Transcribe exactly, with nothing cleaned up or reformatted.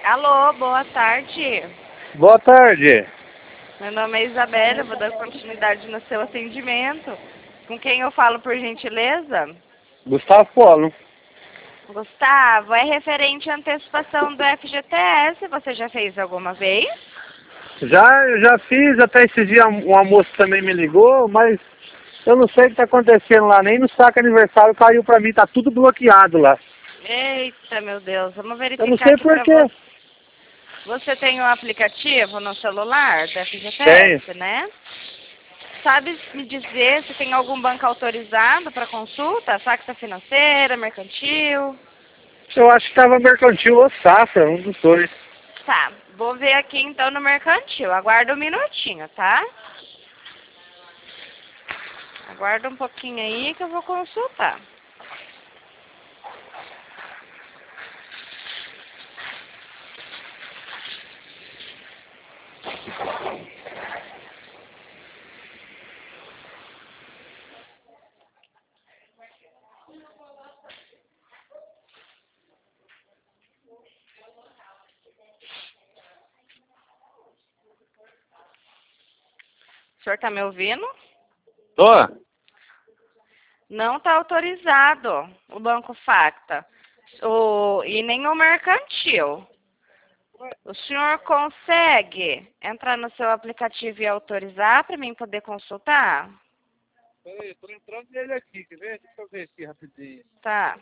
Alô, boa tarde. Boa tarde. Meu nome é Isabela, eu vou dar continuidade no seu atendimento. Com quem eu falo, por gentileza? Gustavo Polo. Gustavo, é referente à antecipação do F G T S. Você já fez alguma vez? Já, eu já fiz, até esse dia uma moça também me ligou, mas eu não sei o que está acontecendo lá, nem no saque aniversário caiu para mim, tá tudo bloqueado lá. Eita, meu Deus, vamos Eu não verificar sei aqui para porquê. você. Você tem um aplicativo no celular do F G T S, Tenho. né? Sabe me dizer se tem algum banco autorizado para consulta? Saque financeira, mercantil? Eu acho que estava mercantil ou safra, um dos dois. Tá, vou ver aqui então no mercantil. Aguarda um minutinho, tá? Aguarda um pouquinho aí que eu vou consultar. O senhor tá me ouvindo? Tô. Não está autorizado o Banco Facta o, e nem o mercantil. O senhor consegue entrar no seu aplicativo e autorizar para mim poder consultar? Peraí, tô entrando nele aqui, quer ver? Deixa eu ver aqui rapidinho. Tá.